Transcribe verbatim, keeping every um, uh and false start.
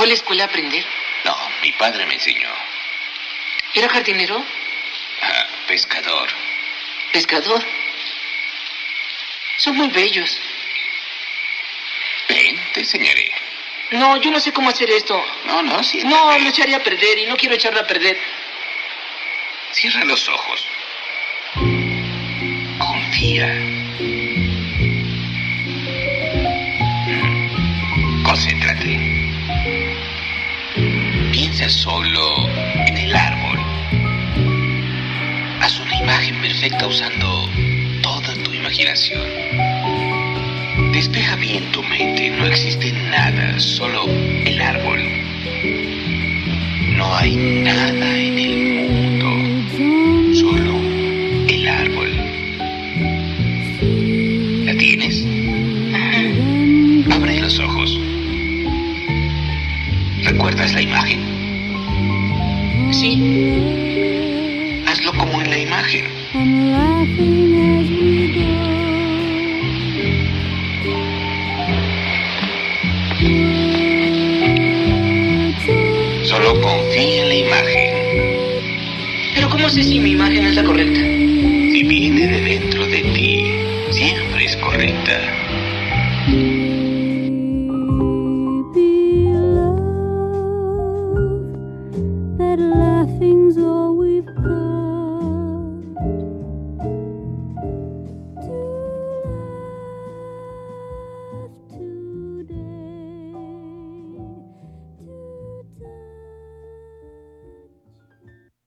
¿Fue a la escuela a aprender? No, mi padre me enseñó. ¿Era jardinero? Ah, pescador. ¿Pescador? Son muy bellos. Ven, te enseñaré. No, yo no sé cómo hacer esto. No, no, sí. No, lo echaré a perder y no quiero echarlo a perder. Cierra los ojos. Confía. Mm. Concéntrate. Piensa solo en el árbol. Haz una imagen perfecta usando toda tu imaginación. Despeja bien tu mente. No existe nada, solo el árbol. No hay nada en el mundo, solo el árbol. ¿La tienes? Abre los ojos. ¿Recuerdas la imagen? Sí. Hazlo como en la imagen. Solo confía en la imagen. Pero ¿cómo sé si mi imagen es la correcta?